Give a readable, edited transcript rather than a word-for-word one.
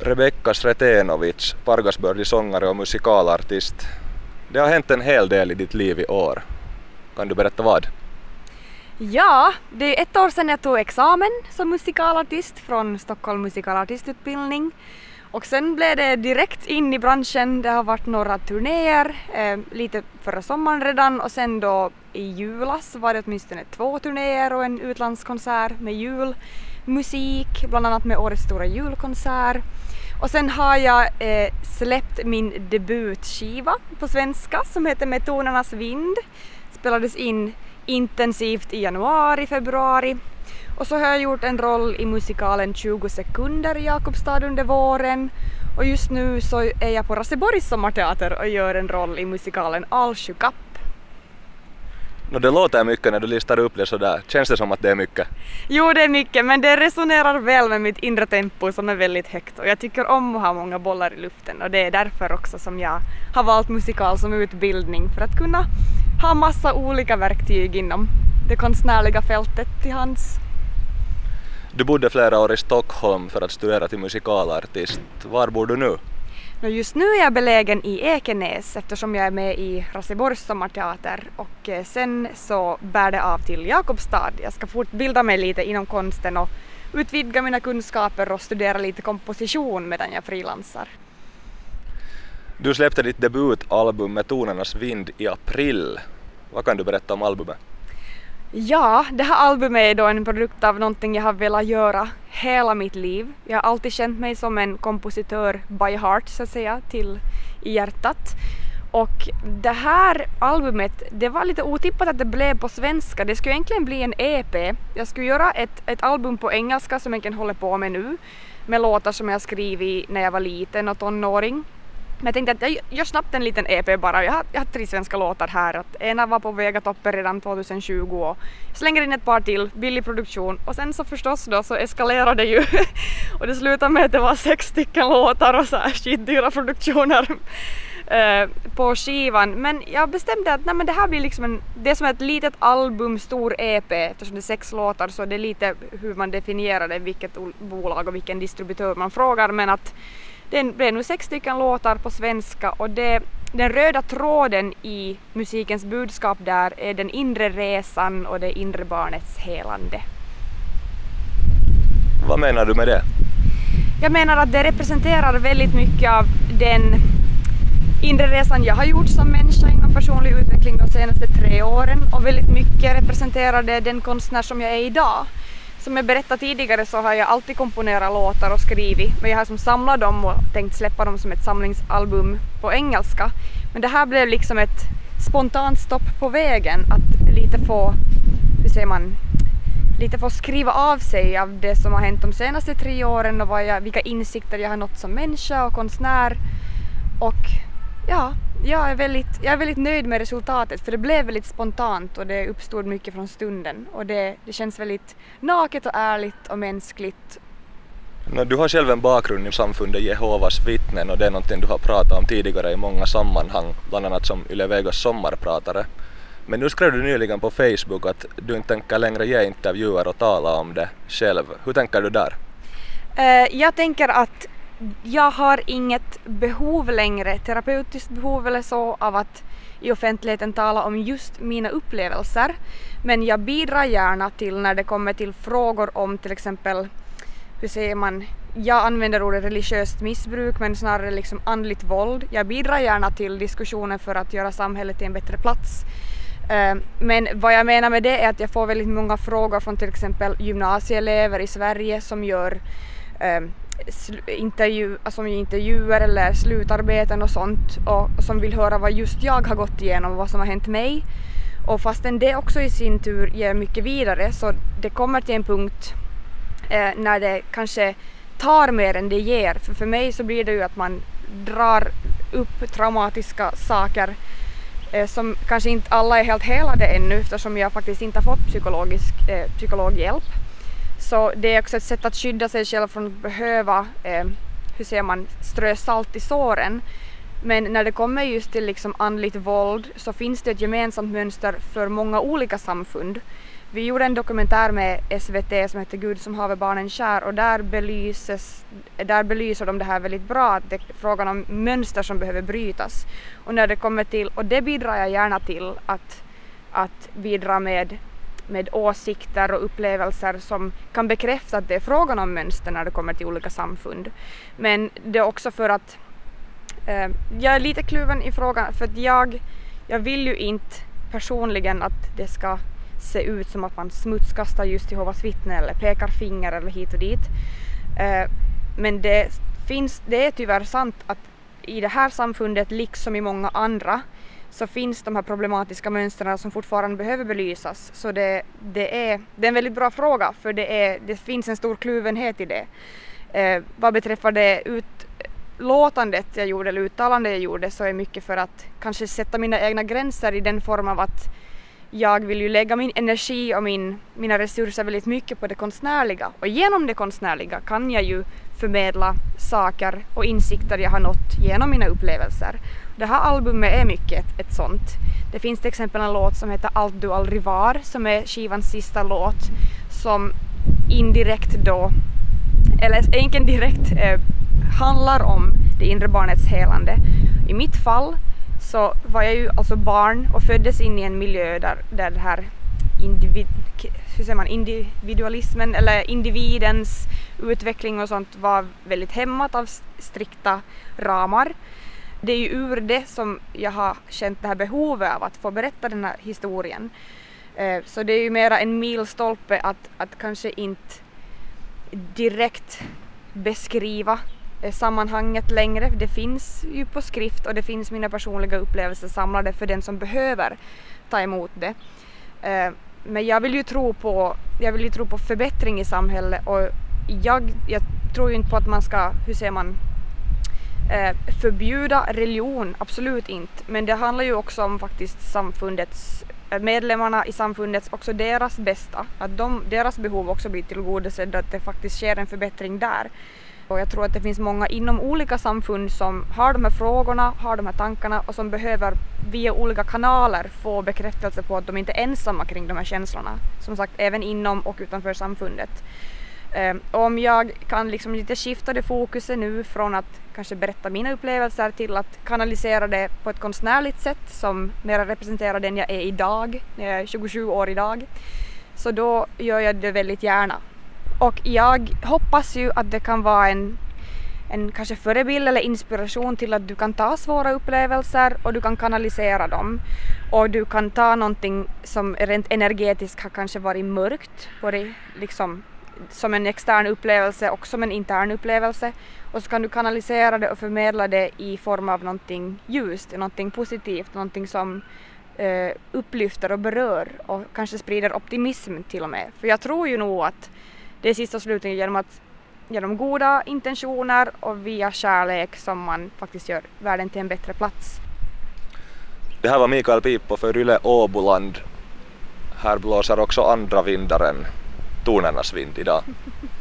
Rebecca Sretenovic, Pargasbördig sångare och musikalartist. Det har hänt en hel del i ditt liv i år. Kan du berätta vad? Ja, det är 1 år sedan jag tog examen som musikalartist från Stockholm musikalartistutbildning. Och sen blev det direkt in i branschen. Det har varit några turnéer, lite förra sommaren redan, och sen då i julas var det åtminstone 2 turnéer och en utlandskonsert med julmusik, bland annat med årets stora julkonsert. Och sen har jag släppt min debutskiva på svenska som heter Med tonernas vind. Spelades in intensivt i januari, februari. Och så har jag gjort en roll i musikalen 20 sekunder i Jakobstad under våren. Och just nu så är jag på Raseborgs sommarteater och gör en roll i musikalen Alsjukapp. Det låter mycket när du listar upp det sådär. Känns det som att det är mycket? Jo, det är mycket, men det resonerar väl med mitt inre tempo som är väldigt högt. Och jag tycker om att ha många bollar i luften, och det är därför också som jag har valt musikal som utbildning, för att kunna ha massa olika verktyg inom det konstnärliga fältet till hands. Du bodde flera år i Stockholm för att studera till musikalartist. Var bor du nu? Just nu är jag belägen i Ekenäs eftersom jag är med i Raseborgs sommarteater, och sen så bär det av till Jakobstad. Jag ska fortbilda mig lite inom konsten och utvidga mina kunskaper och studera lite komposition medan jag frilansar. Du släppte ditt debutalbum Med tonernas vind i april. Vad kan du berätta om albumet? Ja, det här albumet är då en produkt av någonting jag har velat göra hela mitt liv. Jag har alltid känt mig som en kompositör by heart, så att säga, till i hjärtat. Och det här albumet, det var lite otippat att det blev på svenska. Det skulle egentligen bli en EP. Jag skulle göra ett album på engelska som jag kan hålla på med nu, med låtar som jag skrivit när jag var liten och tonåring. Men jag tänkte att jag gör snabbt en liten EP bara. Jag har 3 svenska låtar här. Att ena var på väg att toppa redan 2020 och jag slänger in ett par till, billig produktion. Och sen så förstås då så eskalerade det ju. Och det slutade med att det var 6 stycken låtar och så här skitdyra produktioner på skivan. Men jag bestämde att nej, men det här blir liksom det är som ett litet album, stor EP. Eftersom det är 6 låtar så det är lite hur man definierar det, vilket bolag och vilken distributör man frågar. Men att det blev nu 6 stycken låtar på svenska, och den röda tråden i musikens budskap där är den inre resan och det inre barnets helande. Vad menar du med det? Jag menar att det representerar väldigt mycket av den inre resan jag har gjort som människa inom personlig utveckling de senaste 3 åren, och väldigt mycket representerar det den konstnär som jag är idag. Som jag berättade tidigare så har jag alltid komponerat låtar och skrivit, men jag har som samlat dem och tänkt släppa dem som ett samlingsalbum på engelska. Men det här blev liksom ett spontant stopp på vägen, att lite få skriva av sig av det som har hänt de senaste 3 åren och vilka insikter jag har nått som människa och konstnär. Och ja, jag är väldigt nöjd med resultatet, för det blev väldigt spontant och det uppstod mycket från stunden, och det känns väldigt naket och ärligt och mänskligt. Du har själv en bakgrund i samfundet Jehovas vittnen, och det är någonting du har pratat om tidigare i många sammanhang, bland annat som Yle Vegas sommarpratare. Men nu skrev du nyligen på Facebook att du inte tänker längre ge intervjuer och tala om det själv. Hur tänker du där? Jag tänker att jag har inget behov längre, terapeutiskt behov eller så, av att i offentligheten tala om just mina upplevelser. Men jag bidrar gärna till när det kommer till frågor om till exempel, hur säger man, jag använder ordet religiöst missbruk men snarare liksom andligt våld. Jag bidrar gärna till diskussioner för att göra samhället till en bättre plats. Men vad jag menar med det är att jag får väldigt många frågor från till exempel gymnasieelever i Sverige som gör intervjuer eller slutarbeten och sånt, och som vill höra vad just jag har gått igenom och vad som har hänt mig. Och fastän det också i sin tur ger mycket vidare, så det kommer till en punkt när det kanske tar mer än det ger. För mig så blir det ju att man drar upp traumatiska saker som kanske inte alla är helt helade ännu, eftersom jag faktiskt inte har fått psykologhjälp. Så det är också ett sätt att skydda sig själv från att behöva strö salt i såren. Men när det kommer just till liksom andligt våld så finns det ett gemensamt mönster för många olika samfund. Vi gjorde en dokumentär med SVT som heter Gud som haver barnen kär, och där belyser de det här väldigt bra, att det är frågan om mönster som behöver brytas. Och när det kommer till, och det bidrar jag gärna till, att bidra med åsikter och upplevelser som kan bekräfta att det är frågan om mönster när det kommer till olika samfund. Men det är också för att jag är lite kluven i frågan, för att jag vill ju inte personligen att det ska se ut som att man smutskastar just Jehovas vittnen eller pekar finger eller hit och dit. Men det är tyvärr sant att i det här samfundet, liksom i många andra, så finns de här problematiska mönstren som fortfarande behöver belysas. Så det är en väldigt bra fråga, för det finns en stor kluvenhet i det. Vad beträffar det uttalandet jag gjorde, så är mycket för att kanske sätta mina egna gränser i den form av att jag vill ju lägga min energi och mina resurser väldigt mycket på det konstnärliga. Och genom det konstnärliga kan jag ju förmedla saker och insikter jag har nått genom mina upplevelser. Det här albumet är mycket ett sånt. Det finns till exempel en låt som heter Allt du aldrig var, som är skivans sista låt, som indirekt då, eller inte direkt, handlar om det inre barnets helande. I mitt fall så var jag ju alltså barn och föddes in i en miljö där det här individualismen eller individens utveckling och sånt var väldigt hämmat av strikta ramar. Det är ju ur det som jag har känt det här behovet av att få berätta den här historien. Så det är ju mera en milstolpe att kanske inte direkt beskriva sammanhanget längre. Det finns ju på skrift och det finns mina personliga upplevelser samlade för den som behöver ta emot det. Men jag vill ju tro på förbättring i samhället, och jag tror ju inte på att man ska, förbjuda religion, absolut inte. Men det handlar ju också om faktiskt medlemmarna i samfundet, också deras bästa. Att deras behov också blir tillgodosedda, att det faktiskt sker en förbättring där. Och jag tror att det finns många inom olika samfund som har de här frågorna, har de här tankarna och som behöver via olika kanaler få bekräftelse på att de inte är ensamma kring de här känslorna. Som sagt, även inom och utanför samfundet. Om jag kan liksom lite skifta det fokuset nu från att kanske berätta mina upplevelser till att kanalisera det på ett konstnärligt sätt som mer representerar den jag är idag, när jag är 27 år idag, så då gör jag det väldigt gärna. Och jag hoppas ju att det kan vara en kanske förebild eller inspiration till att du kan ta svåra upplevelser och du kan kanalisera dem. Och du kan ta någonting som rent energetiskt har kanske varit mörkt, både liksom som en extern upplevelse och som en intern upplevelse. Och så kan du kanalisera det och förmedla det i form av någonting ljust, någonting positivt, någonting som upplyfter och berör och kanske sprider optimism till och med. För jag tror ju nog att det är sista slutningen genom goda intentioner och via kärlek som man faktiskt gör världen till en bättre plats. Det här var Mikael Piippo för Yle Åboland. Här blåser också andra vindar än tonernas vind idag.